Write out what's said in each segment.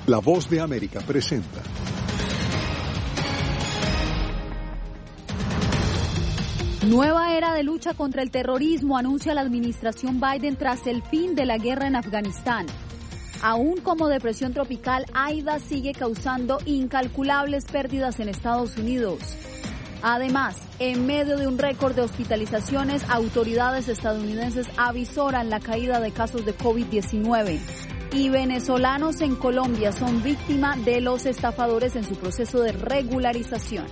La Voz de América presenta. Nueva era de lucha contra el terrorismo anuncia la administración Biden tras el fin de la guerra en Afganistán. Aún como depresión tropical, Aida sigue causando incalculables pérdidas en Estados Unidos. Además, en medio de un récord de hospitalizaciones, autoridades estadounidenses avisoran la caída de casos de COVID-19. Y venezolanos en Colombia son víctimas de los estafadores en su proceso de regularización.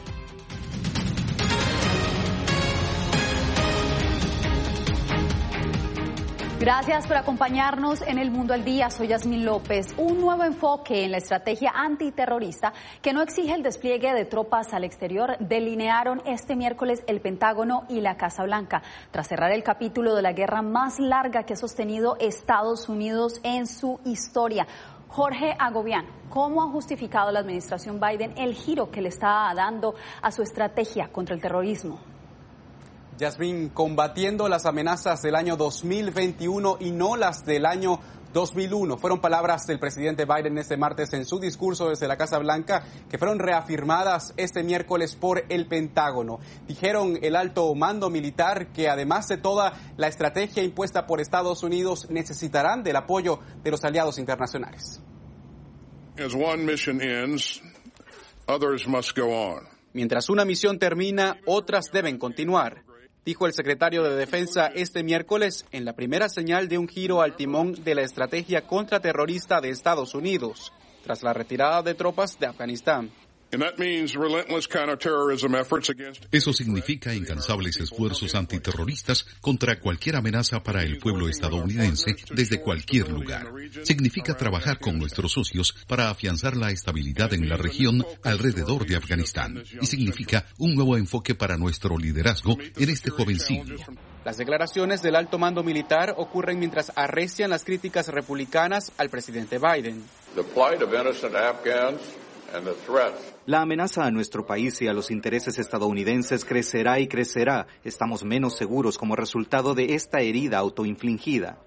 Gracias por acompañarnos en El Mundo al Día. Soy Yasmín López. Un nuevo enfoque en la estrategia antiterrorista que no exige el despliegue de tropas al exterior delinearon este miércoles el Pentágono y la Casa Blanca, tras cerrar el capítulo de la guerra más larga que ha sostenido Estados Unidos en su historia. Jorge Agobián, ¿cómo ha justificado la administración Biden el giro que le está dando a su estrategia contra el terrorismo? Yasmín, combatiendo las amenazas del año 2021 y no las del año 2001. Fueron palabras del presidente Biden este martes en su discurso desde la Casa Blanca, que fueron reafirmadas este miércoles por el Pentágono. Dijeron el alto mando militar que además de toda la estrategia impuesta por Estados Unidos, necesitarán del apoyo de los aliados internacionales. As one mission ends, others must go on. Mientras una misión termina, otras deben continuar, dijo el secretario de Defensa este miércoles en la primera señal de un giro al timón de la estrategia contraterrorista de Estados Unidos, tras la retirada de tropas de Afganistán. Eso significa incansables esfuerzos antiterroristas contra cualquier amenaza para el pueblo estadounidense desde cualquier lugar. Significa trabajar con nuestros socios para afianzar la estabilidad en la región alrededor de Afganistán. Y significa un nuevo enfoque para nuestro liderazgo en este joven siglo. Las declaraciones del alto mando militar ocurren mientras arrecian las críticas republicanas al presidente Biden. La amenaza a nuestro país y a los intereses estadounidenses crecerá y crecerá. Estamos menos seguros como resultado de esta herida autoinfligida.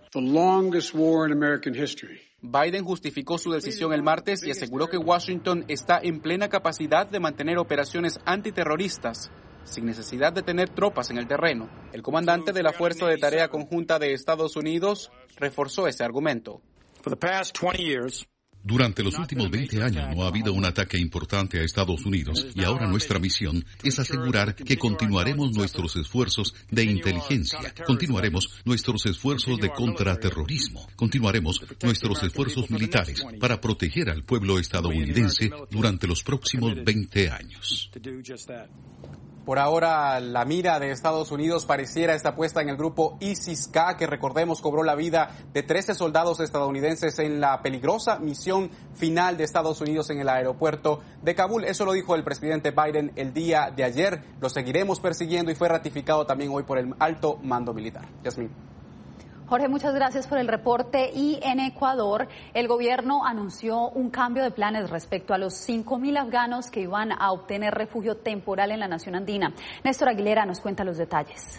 Biden justificó su decisión el martes y aseguró que Washington está en plena capacidad de mantener operaciones antiterroristas, sin necesidad de tener tropas en el terreno. El comandante de la Fuerza de Tarea Conjunta de Estados Unidos reforzó ese argumento. Durante los últimos 20 años no ha habido un ataque importante a Estados Unidos y ahora nuestra misión es asegurar que continuaremos nuestros esfuerzos de inteligencia, continuaremos nuestros esfuerzos de contraterrorismo, continuaremos nuestros esfuerzos militares para proteger al pueblo estadounidense durante los próximos 20 años. Por ahora, la mira de Estados Unidos pareciera estar puesta en el grupo ISIS-K, que recordemos cobró la vida de 13 soldados estadounidenses en la peligrosa misión final de Estados Unidos en el aeropuerto de Kabul. Eso lo dijo el presidente Biden el día de ayer. Lo seguiremos persiguiendo y fue ratificado también hoy por el alto mando militar. Yasmín. Jorge, muchas gracias por el reporte. Y en Ecuador, el gobierno anunció un cambio de planes respecto a los 5.000 afganos que iban a obtener refugio temporal en la nación andina. Néstor Aguilera nos cuenta los detalles.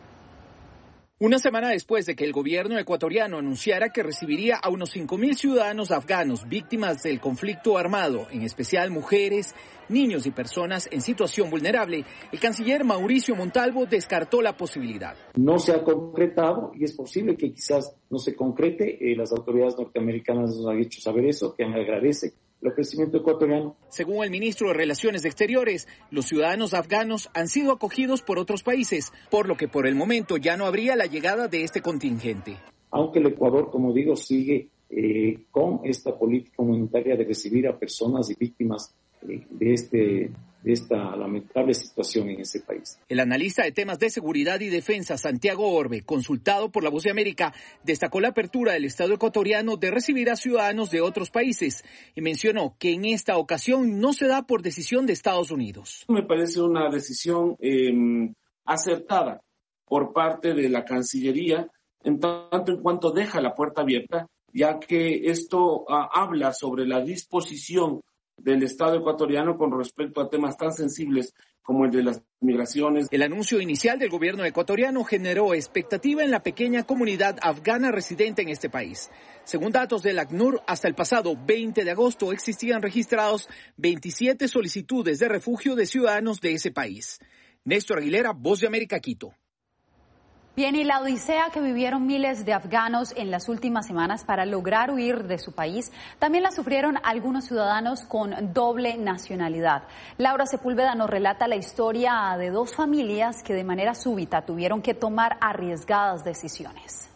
Una semana después de que el gobierno ecuatoriano anunciara que recibiría a unos 5.000 ciudadanos afganos víctimas del conflicto armado, en especial mujeres, niños y personas en situación vulnerable, el canciller Mauricio Montalvo descartó la posibilidad. No se ha concretado y es posible que quizás no se concrete. Las autoridades norteamericanas nos han hecho saber eso, que agradece el ofrecimiento ecuatoriano. Según el ministro de Relaciones Exteriores, los ciudadanos afganos han sido acogidos por otros países, por lo que por el momento ya no habría la llegada de este contingente. Aunque el Ecuador, como digo, sigue con esta política humanitaria de recibir a personas y víctimas de esta lamentable situación en ese país. El analista de temas de seguridad y defensa, Santiago Orbe, consultado por La Voz de América, destacó la apertura del Estado ecuatoriano de recibir a ciudadanos de otros países y mencionó que en esta ocasión no se da por decisión de Estados Unidos. Me parece una decisión acertada por parte de la Cancillería, en tanto en cuanto deja la puerta abierta, ya que esto habla sobre la disposición del Estado ecuatoriano con respecto a temas tan sensibles como el de las migraciones. El anuncio inicial del gobierno ecuatoriano generó expectativa en la pequeña comunidad afgana residente en este país. Según datos del ACNUR, hasta el pasado 20 de agosto existían registrados 27 solicitudes de refugio de ciudadanos de ese país. Néstor Aguilera, Voz de América, Quito. Bien, y la odisea que vivieron miles de afganos en las últimas semanas para lograr huir de su país, también la sufrieron algunos ciudadanos con doble nacionalidad. Laura Sepúlveda nos relata la historia de dos familias que de manera súbita tuvieron que tomar arriesgadas decisiones.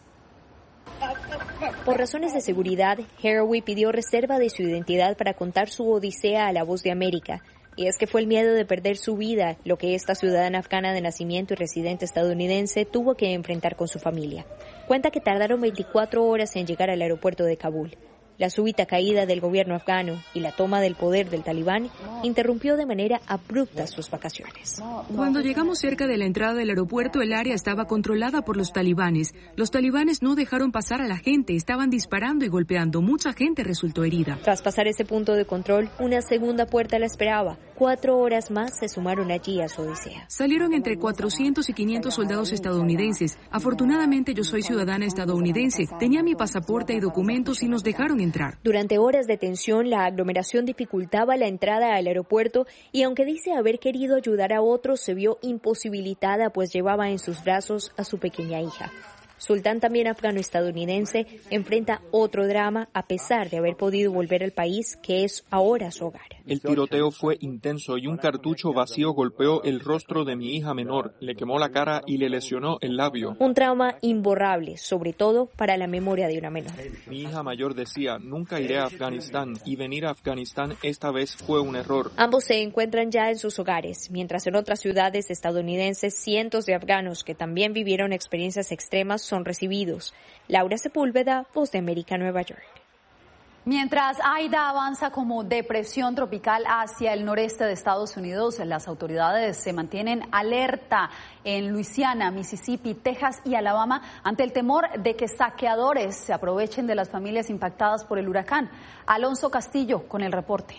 Por razones de seguridad, Haraway pidió reserva de su identidad para contar su odisea a La Voz de América. Y es que fue el miedo de perder su vida lo que esta ciudadana afgana de nacimiento y residente estadounidense tuvo que enfrentar con su familia. Cuenta que tardaron 24 horas en llegar al aeropuerto de Kabul. La súbita caída del gobierno afgano y la toma del poder del talibán interrumpió de manera abrupta sus vacaciones. Cuando llegamos cerca de la entrada del aeropuerto, el área estaba controlada por los talibanes. Los talibanes no dejaron pasar a la gente, estaban disparando y golpeando. Mucha gente resultó herida. Tras pasar ese punto de control, una segunda puerta la esperaba. 4 horas más se sumaron allí a su odisea. Salieron entre 400 y 500 soldados estadounidenses. Afortunadamente yo soy ciudadana estadounidense. Tenía mi pasaporte y documentos y nos dejaron entrar. Durante horas de tensión, la aglomeración dificultaba la entrada al aeropuerto y aunque dice haber querido ayudar a otros, se vio imposibilitada pues llevaba en sus brazos a su pequeña hija. Sultán, también afgano-estadounidense, enfrenta otro drama a pesar de haber podido volver al país que es ahora su hogar. El tiroteo fue intenso y un cartucho vacío golpeó el rostro de mi hija menor, le quemó la cara y le lesionó el labio. Un trauma imborrable, sobre todo para la memoria de una menor. Mi hija mayor decía, nunca iré a Afganistán y venir a Afganistán esta vez fue un error. Ambos se encuentran ya en sus hogares, mientras en otras ciudades estadounidenses cientos de afganos que también vivieron experiencias extremas son recibidos. Laura Sepúlveda, Voz de América, Nueva York. Mientras Aida avanza como depresión tropical hacia el noreste de Estados Unidos, las autoridades se mantienen alerta en Luisiana, Mississippi, Texas y Alabama ante el temor de que saqueadores se aprovechen de las familias impactadas por el huracán. Alonso Castillo con el reporte.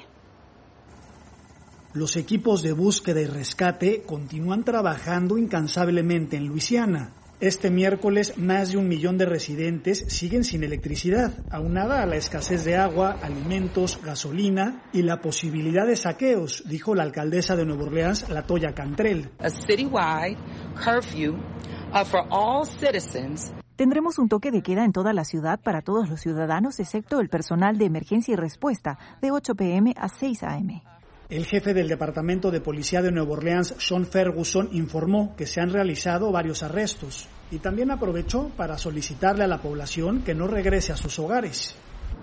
Los equipos de búsqueda y rescate continúan trabajando incansablemente en Luisiana. Este miércoles, más de 1 millón de residentes siguen sin electricidad, aunada a la escasez de agua, alimentos, gasolina y la posibilidad de saqueos, dijo la alcaldesa de Nueva Orleans, Latoya Cantrell. A citywide curfew for all citizens. Tendremos un toque de queda en toda la ciudad para todos los ciudadanos, excepto el personal de emergencia y respuesta, de 8 p.m. a 6 a.m. El jefe del Departamento de Policía de Nueva Orleans, Sean Ferguson, informó que se han realizado varios arrestos y también aprovechó para solicitarle a la población que no regrese a sus hogares.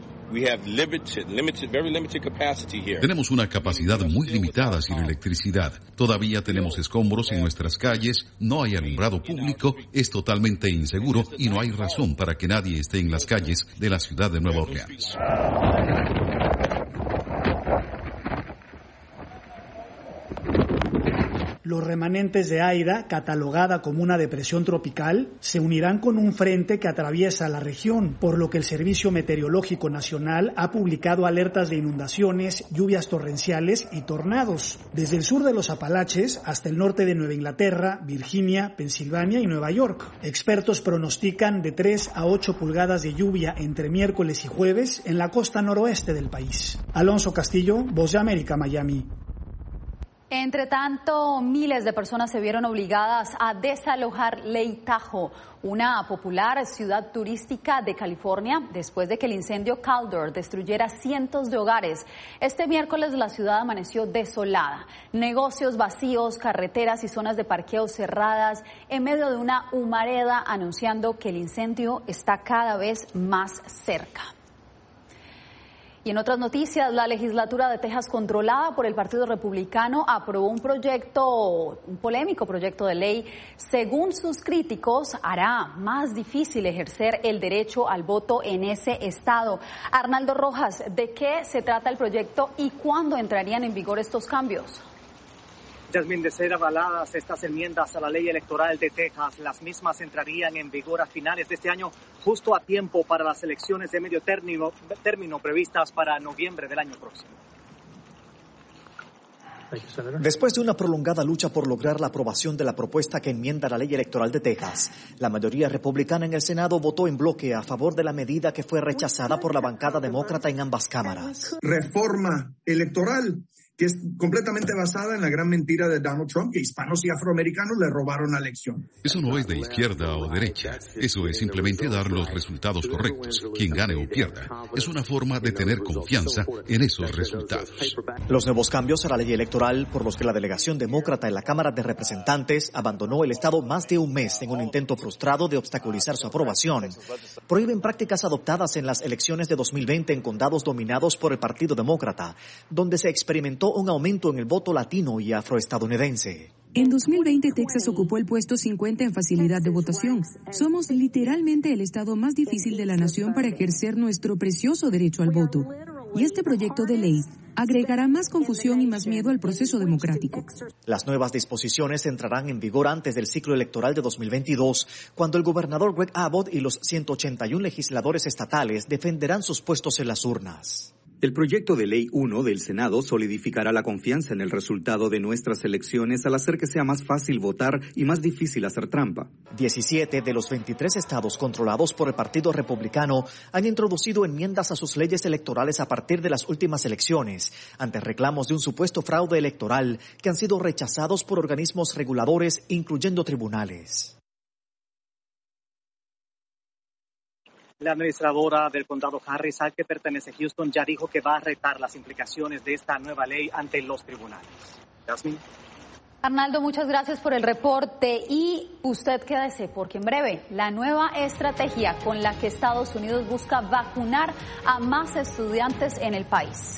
Tenemos una capacidad muy limitada sin electricidad. Todavía tenemos escombros en nuestras calles, no hay alumbrado público, es totalmente inseguro y no hay razón para que nadie esté en las calles de la ciudad de Nueva Orleans. Los remanentes de Aida, catalogada como una depresión tropical, se unirán con un frente que atraviesa la región, por lo que el Servicio Meteorológico Nacional ha publicado alertas de inundaciones, lluvias torrenciales y tornados, desde el sur de los Apalaches hasta el norte de Nueva Inglaterra, Virginia, Pensilvania y Nueva York. Expertos pronostican de 3 a 8 pulgadas de lluvia entre miércoles y jueves en la costa noroeste del país. Alonso Castillo, Voz de América, Miami. Entre tanto, miles de personas se vieron obligadas a desalojar Lake Tahoe, una popular ciudad turística de California, después de que el incendio Caldor destruyera cientos de hogares. Este miércoles la ciudad amaneció desolada. Negocios vacíos, carreteras y zonas de parqueo cerradas, en medio de una humareda anunciando que el incendio está cada vez más cerca. Y en otras noticias, la legislatura de Texas, controlada por el Partido Republicano, aprobó un polémico proyecto de ley. Según sus críticos, hará más difícil ejercer el derecho al voto en ese estado. Arnaldo Rojas, ¿de qué se trata el proyecto y cuándo entrarían en vigor estos cambios? Yasmín, de ser avaladas estas enmiendas a la ley electoral de Texas, las mismas entrarían en vigor a finales de este año, justo a tiempo para las elecciones de medio término previstas para noviembre del año próximo. Después de una prolongada lucha por lograr la aprobación de la propuesta que enmienda la ley electoral de Texas, la mayoría republicana en el Senado votó en bloque a favor de la medida que fue rechazada por la bancada demócrata en ambas cámaras. Reforma electoral que es completamente basada en la gran mentira de Donald Trump, que hispanos y afroamericanos le robaron la elección. Eso no es de izquierda o derecha. Eso es simplemente dar los resultados correctos, quien gane o pierda. Es una forma de tener confianza en esos resultados. Los nuevos cambios a la ley electoral, por los que la delegación demócrata en la Cámara de Representantes abandonó el Estado más de un mes en un intento frustrado de obstaculizar su aprobación, prohíben prácticas adoptadas en las elecciones de 2020 en condados dominados por el Partido Demócrata, donde se experimentó un aumento en el voto latino y afroestadounidense. En 2020, Texas ocupó el puesto 50 en facilidad de votación. Somos literalmente el estado más difícil de la nación para ejercer nuestro precioso derecho al voto. Y este proyecto de ley agregará más confusión y más miedo al proceso democrático. Las nuevas disposiciones entrarán en vigor antes del ciclo electoral de 2022, cuando el gobernador Greg Abbott y los 181 legisladores estatales defenderán sus puestos en las urnas. El proyecto de ley 1 del Senado solidificará la confianza en el resultado de nuestras elecciones al hacer que sea más fácil votar y más difícil hacer trampa. 17 de los 23 estados controlados por el Partido Republicano han introducido enmiendas a sus leyes electorales a partir de las últimas elecciones, ante reclamos de un supuesto fraude electoral que han sido rechazados por organismos reguladores, incluyendo tribunales. La administradora del condado Harris, al que pertenece Houston, ya dijo que va a retar las implicaciones de esta nueva ley ante los tribunales. Jasmine. Arnaldo, muchas gracias por el reporte y usted quédese porque en breve la nueva estrategia con la que Estados Unidos busca vacunar a más estudiantes en el país.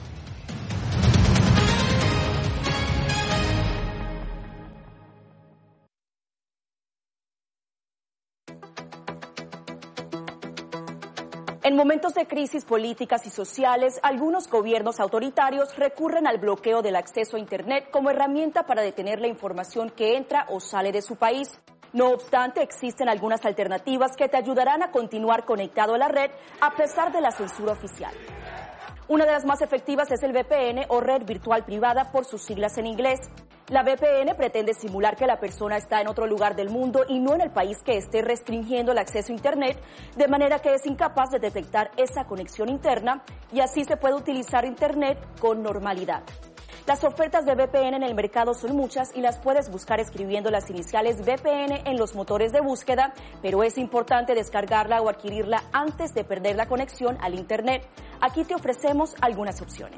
En momentos de crisis políticas y sociales, algunos gobiernos autoritarios recurren al bloqueo del acceso a Internet como herramienta para detener la información que entra o sale de su país. No obstante, existen algunas alternativas que te ayudarán a continuar conectado a la red a pesar de la censura oficial. Una de las más efectivas es el VPN o red virtual privada por sus siglas en inglés. La VPN pretende simular que la persona está en otro lugar del mundo y no en el país que esté restringiendo el acceso a Internet, de manera que es incapaz de detectar esa conexión interna y así se puede utilizar Internet con normalidad. Las ofertas de VPN en el mercado son muchas y las puedes buscar escribiendo las iniciales VPN en los motores de búsqueda, pero es importante descargarla o adquirirla antes de perder la conexión al Internet. Aquí te ofrecemos algunas opciones.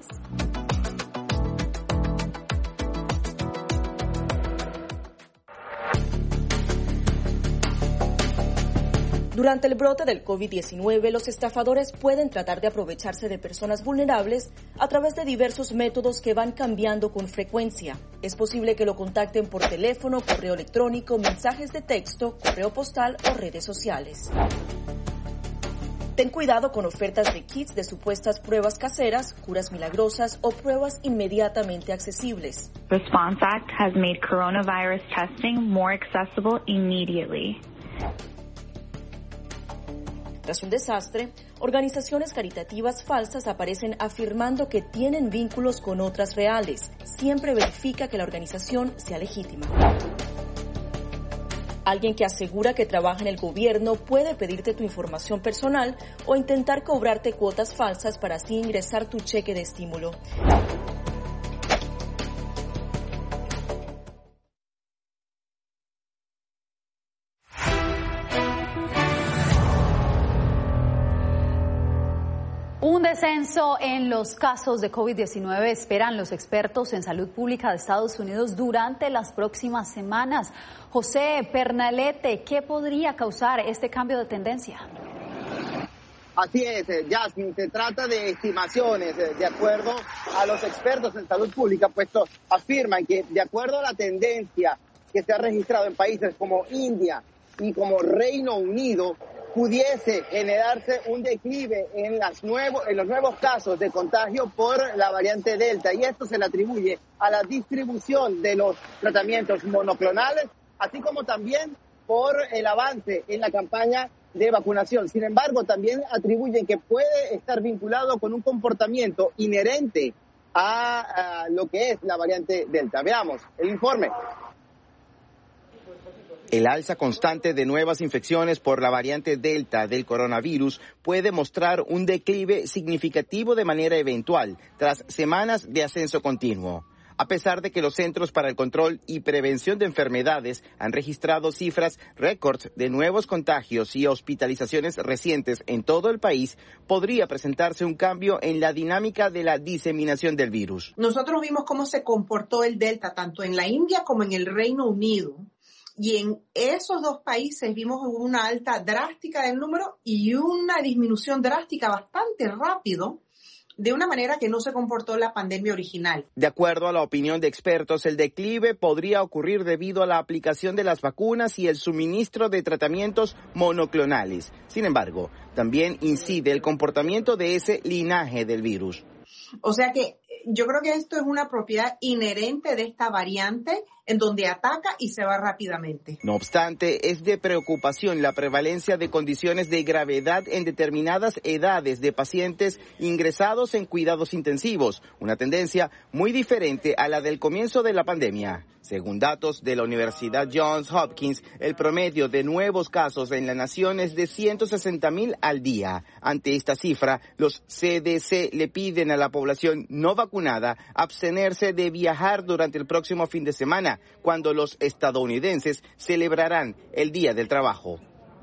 Durante el brote del COVID-19, los estafadores pueden tratar de aprovecharse de personas vulnerables a través de diversos métodos que van cambiando con frecuencia. Es posible que lo contacten por teléfono, correo electrónico, mensajes de texto, correo postal o redes sociales. Ten cuidado con ofertas de kits de supuestas pruebas caseras, curas milagrosas o pruebas inmediatamente accesibles. Response Act has made coronavirus testing more accessible immediately. Tras un desastre, organizaciones caritativas falsas aparecen afirmando que tienen vínculos con otras reales. Siempre verifica que la organización sea legítima. Alguien que asegura que trabaja en el gobierno puede pedirte tu información personal o intentar cobrarte cuotas falsas para así ingresar tu cheque de estímulo. Un descenso en los casos de COVID-19 esperan los expertos en salud pública de Estados Unidos durante las próximas semanas. José Pernalete, ¿qué podría causar este cambio de tendencia? Así es, Jasmine, se trata de estimaciones de acuerdo a los expertos en salud pública, puesto afirman que de acuerdo a la tendencia que se ha registrado en países como India y como Reino Unido, pudiese generarse un declive en los nuevos casos de contagio por la variante Delta, y esto se le atribuye a la distribución de los tratamientos monoclonales, así como también por el avance en la campaña de vacunación. Sin embargo, también atribuyen que puede estar vinculado con un comportamiento inherente a lo que es la variante Delta. Veamos el informe. El alza constante de nuevas infecciones por la variante Delta del coronavirus puede mostrar un declive significativo de manera eventual tras semanas de ascenso continuo. A pesar de que los Centros para el Control y Prevención de Enfermedades han registrado cifras récords de nuevos contagios y hospitalizaciones recientes en todo el país, podría presentarse un cambio en la dinámica de la diseminación del virus. Nosotros vimos cómo se comportó el Delta tanto en la India como en el Reino Unido. Y en esos dos países vimos una alta drástica del número y una disminución drástica bastante rápido, de una manera que no se comportó la pandemia original. De acuerdo a la opinión de expertos, el declive podría ocurrir debido a la aplicación de las vacunas y el suministro de tratamientos monoclonales. Sin embargo, también incide el comportamiento de ese linaje del virus. O sea que yo creo que esto es una propiedad inherente de esta variante en donde ataca y se va rápidamente. No obstante, es de preocupación la prevalencia de condiciones de gravedad en determinadas edades de pacientes ingresados en cuidados intensivos, una tendencia muy diferente a la del comienzo de la pandemia. Según datos de la Universidad Johns Hopkins, el promedio de nuevos casos en la nación es de 160,000 al día. Ante esta cifra, los CDC le piden a la población no vacunada abstenerse de viajar durante el próximo fin de semana, cuando los estadounidenses celebrarán el Día del Trabajo.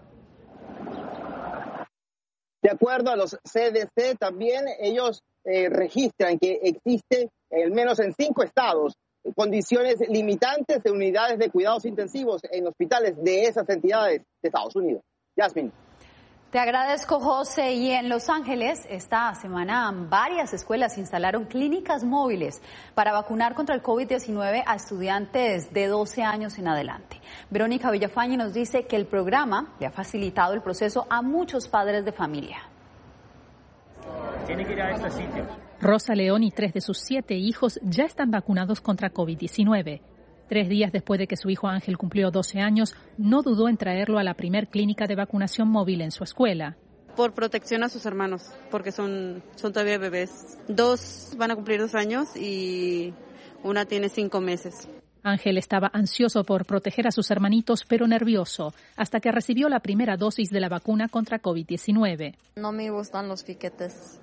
De acuerdo a los CDC, también ellos registran que existe, al menos en 5 estados, condiciones limitantes de unidades de cuidados intensivos en hospitales de esas entidades de Estados Unidos. Yasmin. Te agradezco, José. Y en Los Ángeles, esta semana varias escuelas instalaron clínicas móviles para vacunar contra el COVID-19 a estudiantes de 12 años en adelante. Verónica Villafañe nos dice que el programa le ha facilitado el proceso a muchos padres de familia. Tiene que ir a este sitio. Rosa León y 3 de sus 7 hijos ya están vacunados contra COVID-19. 3 días después de que su hijo Ángel cumplió 12 años, no dudó en traerlo a la primer clínica de vacunación móvil en su escuela. Por protección a sus hermanos, porque son todavía bebés. 2 van a cumplir 2 años y una tiene 5 meses. Ángel estaba ansioso por proteger a sus hermanitos, pero nervioso, hasta que recibió la primera dosis de la vacuna contra COVID-19. No me gustan los piquetes.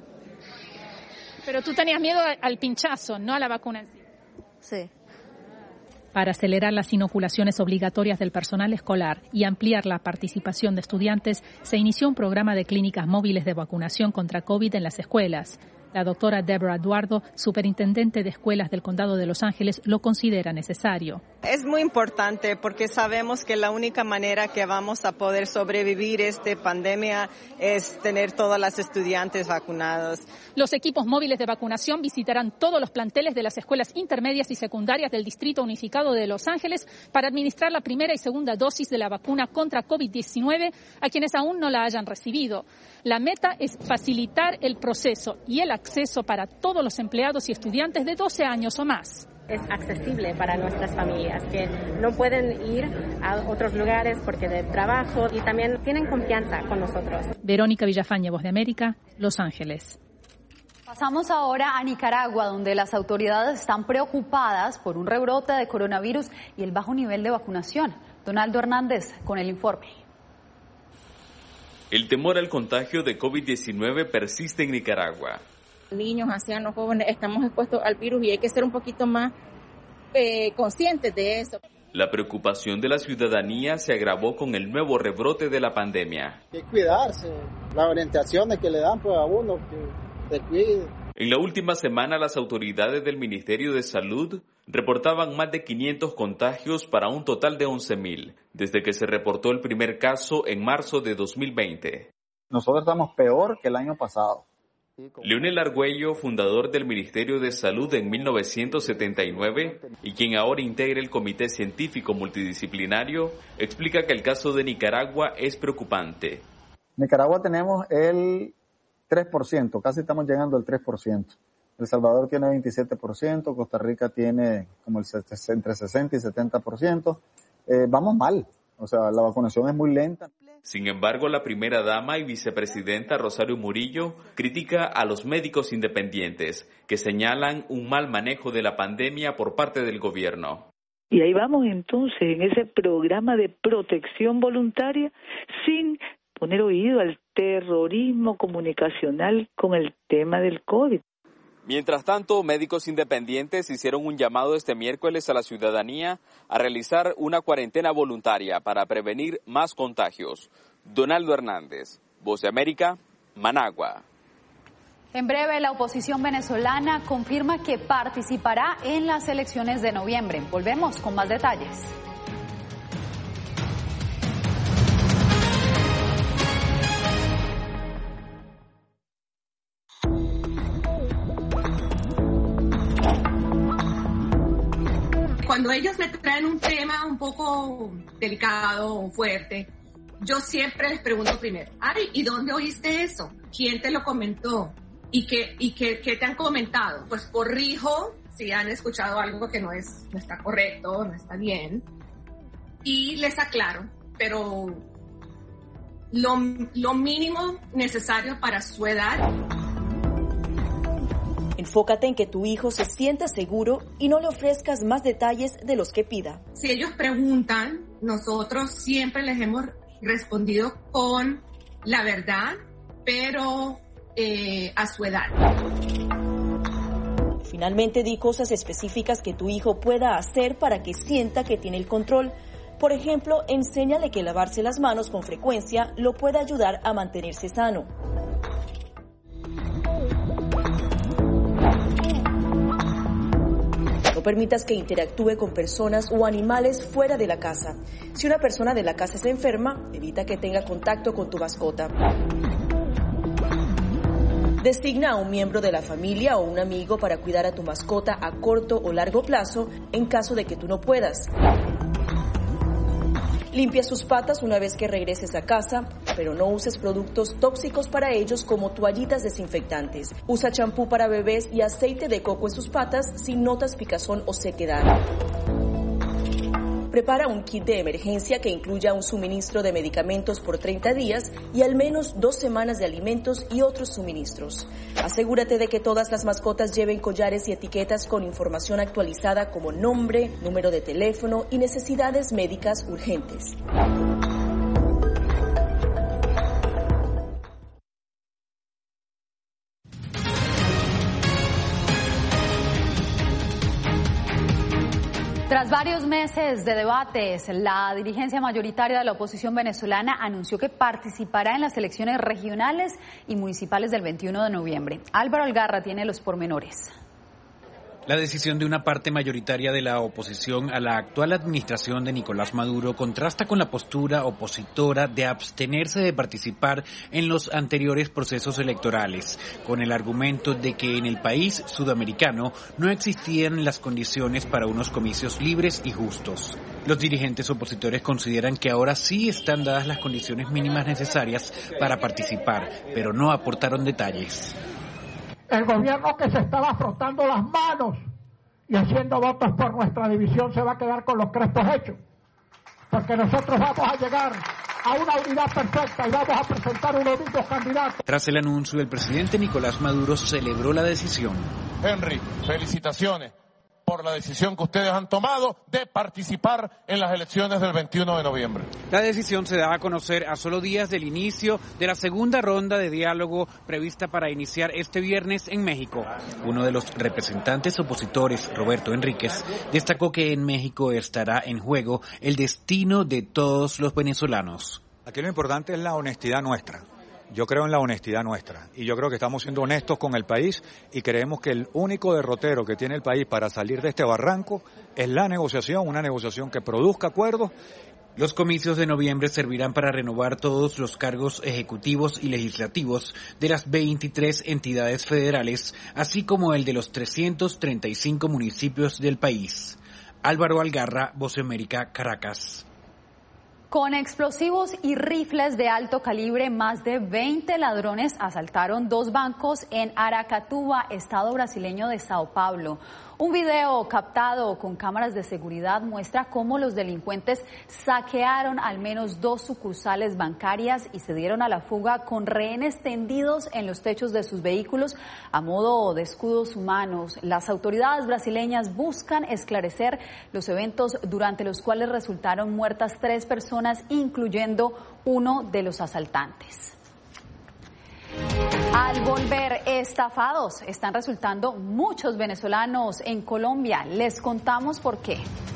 Pero tú tenías miedo al pinchazo, no a la vacuna en sí. Sí. Para acelerar las inoculaciones obligatorias del personal escolar y ampliar la participación de estudiantes, se inició un programa de clínicas móviles de vacunación contra COVID en las escuelas. La doctora Deborah Eduardo, superintendente de escuelas del Condado de Los Ángeles, lo considera necesario. Es muy importante porque sabemos que la única manera que vamos a poder sobrevivir esta pandemia es tener todas las estudiantes vacunados. Los equipos móviles de vacunación visitarán todos los planteles de las escuelas intermedias y secundarias del Distrito Unificado de Los Ángeles para administrar la primera y segunda dosis de la vacuna contra COVID-19 a quienes aún no la hayan recibido. La meta es facilitar el proceso y el acceso para todos los empleados y estudiantes de 12 años o más. Es accesible para nuestras familias que no pueden ir a otros lugares porque de trabajo y también tienen confianza con nosotros. Verónica Villafañe, Voz de América, Los Ángeles. Pasamos ahora a Nicaragua, donde las autoridades están preocupadas por un rebrote de coronavirus y el bajo nivel de vacunación. Donaldo Hernández con el informe. El temor al contagio de COVID-19 persiste en Nicaragua. Niños, ancianos, jóvenes, estamos expuestos al virus y hay que ser un poquito más conscientes de eso. La preocupación de la ciudadanía se agravó con el nuevo rebrote de la pandemia. Hay que cuidarse, las orientaciones que le dan pues, a uno, que se cuide. En la última semana, las autoridades del Ministerio de Salud reportaban más de 500 contagios para un total de 11,000, desde que se reportó el primer caso en marzo de 2020. Nosotros estamos peor que el año pasado. Leonel Argüello, fundador del Ministerio de Salud en 1979 y quien ahora integra el Comité Científico Multidisciplinario, explica que el caso de Nicaragua es preocupante. En Nicaragua tenemos el 3%, casi estamos llegando al 3%. El Salvador tiene 27%, Costa Rica tiene como entre 60 y 70%. Vamos mal, o sea, la vacunación es muy lenta. Sin embargo, la primera dama y vicepresidenta Rosario Murillo critica a los médicos independientes, que señalan un mal manejo de la pandemia por parte del gobierno. Y ahí vamos entonces en ese programa de protección voluntaria sin poner oído al terrorismo comunicacional con el tema del COVID. Mientras tanto, médicos independientes hicieron un llamado este miércoles a la ciudadanía a realizar una cuarentena voluntaria para prevenir más contagios. Donaldo Hernández, Voz de América, Managua. En breve, la oposición venezolana confirma que participará en las elecciones de noviembre. Volvemos con más detalles. Cuando ellos me traen un tema un poco delicado o fuerte, yo siempre les pregunto primero, Ari, ¿y dónde oíste eso? ¿Quién te lo comentó? ¿Y qué te han comentado? Pues corrijo si han escuchado algo que no está correcto, no está bien, y les aclaro, pero lo mínimo necesario para su edad. Enfócate en que tu hijo se sienta seguro y no le ofrezcas más detalles de los que pida. Si ellos preguntan, nosotros siempre les hemos respondido con la verdad, pero a su edad. Finalmente, di cosas específicas que tu hijo pueda hacer para que sienta que tiene el control. Por ejemplo, enséñale que lavarse las manos con frecuencia lo puede ayudar a mantenerse sano. No permitas que interactúe con personas o animales fuera de la casa. Si una persona de la casa se enferma, evita que tenga contacto con tu mascota. Designa a un miembro de la familia o un amigo para cuidar a tu mascota a corto o largo plazo en caso de que tú no puedas. Limpia sus patas una vez que regreses a casa, pero no uses productos tóxicos para ellos como toallitas desinfectantes. Usa champú para bebés y aceite de coco en sus patas si notas picazón o sequedad. Prepara un kit de emergencia que incluya un suministro de medicamentos por 30 días y al menos 2 semanas de alimentos y otros suministros. Asegúrate de que todas las mascotas lleven collares y etiquetas con información actualizada como nombre, número de teléfono y necesidades médicas urgentes. Tras varios meses de debates, la dirigencia mayoritaria de la oposición venezolana anunció que participará en las elecciones regionales y municipales del 21 de noviembre. Álvaro Algarra tiene los pormenores. La decisión de una parte mayoritaria de la oposición a la actual administración de Nicolás Maduro contrasta con la postura opositora de abstenerse de participar en los anteriores procesos electorales, con el argumento de que en el país sudamericano no existían las condiciones para unos comicios libres y justos. Los dirigentes opositores consideran que ahora sí están dadas las condiciones mínimas necesarias para participar, pero no aportaron detalles. El gobierno que se estaba frotando las manos y haciendo votos por nuestra división se va a quedar con los crespos hechos, porque nosotros vamos a llegar a una unidad perfecta y vamos a presentar unos mismos candidatos. Tras el anuncio, el presidente Nicolás Maduro celebró la decisión. Henry, felicitaciones por la decisión que ustedes han tomado de participar en las elecciones del 21 de noviembre. La decisión se da a conocer a solo días del inicio de la segunda ronda de diálogo prevista para iniciar este viernes en México. Uno de los representantes opositores, Roberto Enríquez, destacó que en México estará en juego el destino de todos los venezolanos. Aquí lo importante es la honestidad nuestra. Yo creo en la honestidad nuestra y yo creo que estamos siendo honestos con el país y creemos que el único derrotero que tiene el país para salir de este barranco es la negociación, una negociación que produzca acuerdos. Los comicios de noviembre servirán para renovar todos los cargos ejecutivos y legislativos de las 23 entidades federales, así como el de los 335 municipios del país. Álvaro Algarra, Voz de América, Caracas. Con explosivos y rifles de alto calibre, más de 20 ladrones asaltaron 2 bancos en Aracatuba, estado brasileño de Sao Paulo. Un video captado con cámaras de seguridad muestra cómo los delincuentes saquearon al menos 2 sucursales bancarias y se dieron a la fuga con rehenes tendidos en los techos de sus vehículos a modo de escudos humanos. Las autoridades brasileñas buscan esclarecer los eventos durante los cuales resultaron muertas 3 personas, incluyendo uno de los asaltantes. Al volver estafados, están resultando muchos venezolanos en Colombia. Les contamos por qué.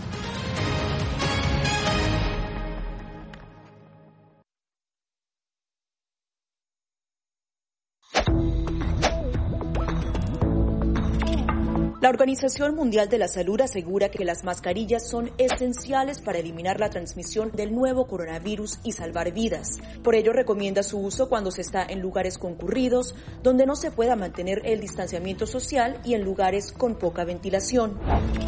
La Organización Mundial de la Salud asegura que las mascarillas son esenciales para eliminar la transmisión del nuevo coronavirus y salvar vidas. Por ello, recomienda su uso cuando se está en lugares concurridos, donde no se pueda mantener el distanciamiento social y en lugares con poca ventilación.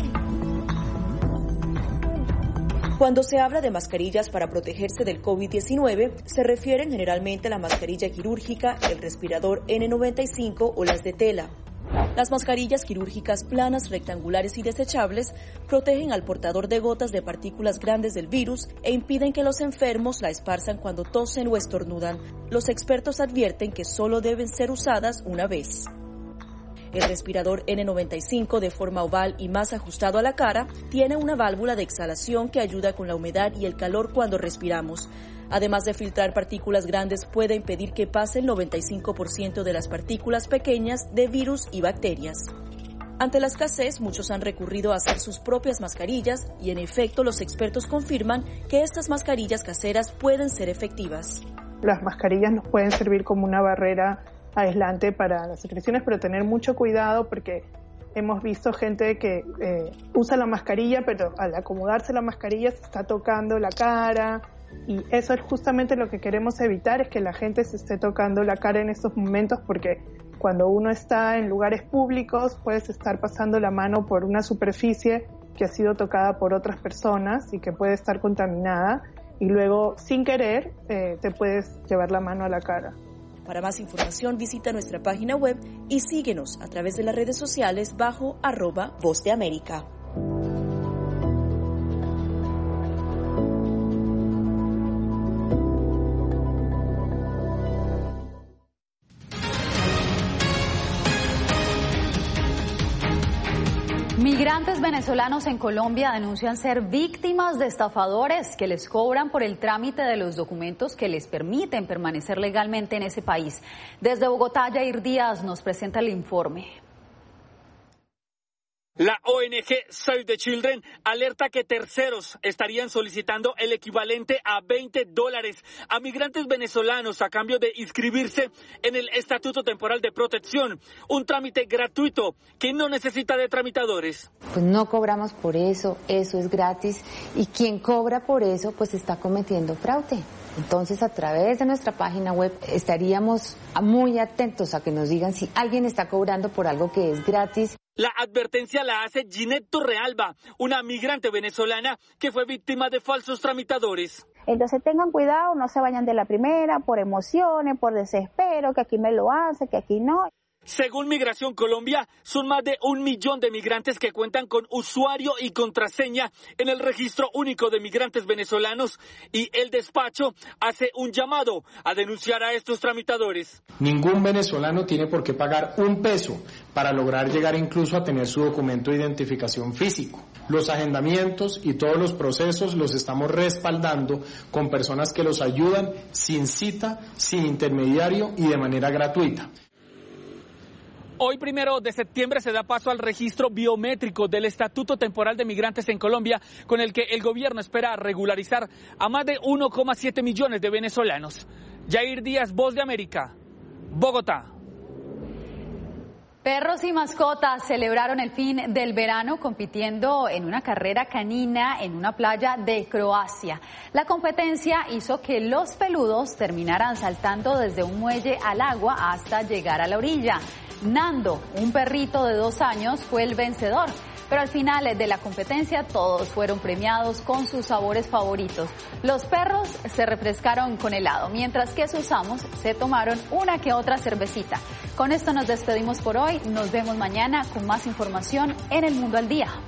Cuando se habla de mascarillas para protegerse del COVID-19, se refieren generalmente a la mascarilla quirúrgica, el respirador N95 o las de tela. Las mascarillas quirúrgicas planas, rectangulares y desechables protegen al portador de gotas de partículas grandes del virus e impiden que los enfermos la esparzan cuando tosen o estornudan. Los expertos advierten que solo deben ser usadas una vez. El respirador N95, de forma oval y más ajustado a la cara, tiene una válvula de exhalación que ayuda con la humedad y el calor cuando respiramos. Además de filtrar partículas grandes, puede impedir que pase el 95% de las partículas pequeñas de virus y bacterias. Ante la escasez, muchos han recurrido a hacer sus propias mascarillas y, en efecto, los expertos confirman que estas mascarillas caseras pueden ser efectivas. Las mascarillas nos pueden servir como una barrera aislante para las secreciones, pero tener mucho cuidado porque hemos visto gente que usa la mascarilla, pero al acomodarse la mascarilla se está tocando la cara. Y eso es justamente lo que queremos evitar, es que la gente se esté tocando la cara en estos momentos, porque cuando uno está en lugares públicos puedes estar pasando la mano por una superficie que ha sido tocada por otras personas y que puede estar contaminada y luego sin querer te puedes llevar la mano a la cara. Para más información visita nuestra página web y síguenos a través de las redes sociales bajo @Voz de América. Migrantes venezolanos en Colombia denuncian ser víctimas de estafadores que les cobran por el trámite de los documentos que les permiten permanecer legalmente en ese país. Desde Bogotá, Yair Díaz nos presenta el informe. La ONG Save the Children alerta que terceros estarían solicitando el equivalente a $20 a migrantes venezolanos a cambio de inscribirse en el Estatuto Temporal de Protección, un trámite gratuito que no necesita de tramitadores. Pues no cobramos por eso, eso es gratis, y quien cobra por eso pues está cometiendo fraude. Entonces, a través de nuestra página web estaríamos muy atentos a que nos digan si alguien está cobrando por algo que es gratis. La advertencia la hace Ginette Torrealba, una migrante venezolana que fue víctima de falsos tramitadores. Entonces tengan cuidado, no se vayan de la primera por emociones, por desespero, que aquí me lo hace, que aquí no. Según Migración Colombia, son más de 1 millón de migrantes que cuentan con usuario y contraseña en el Registro Único de Migrantes Venezolanos, y el despacho hace un llamado a denunciar a estos tramitadores. Ningún venezolano tiene por qué pagar un peso para lograr llegar incluso a tener su documento de identificación físico. Los agendamientos y todos los procesos los estamos respaldando con personas que los ayudan sin cita, sin intermediario y de manera gratuita. Hoy, 1 de septiembre, se da paso al registro biométrico del Estatuto Temporal de Migrantes en Colombia, con el que el gobierno espera regularizar a más de 1,7 millones de venezolanos. Yair Díaz, Voz de América, Bogotá. Perros y mascotas celebraron el fin del verano compitiendo en una carrera canina en una playa de Croacia. La competencia hizo que los peludos terminaran saltando desde un muelle al agua hasta llegar a la orilla. Nando, un perrito de 2 años, fue el vencedor. Pero al final de la competencia todos fueron premiados con sus sabores favoritos. Los perros se refrescaron con helado, mientras que sus amos se tomaron una que otra cervecita. Con esto nos despedimos por hoy. Nos vemos mañana con más información en El Mundo al Día.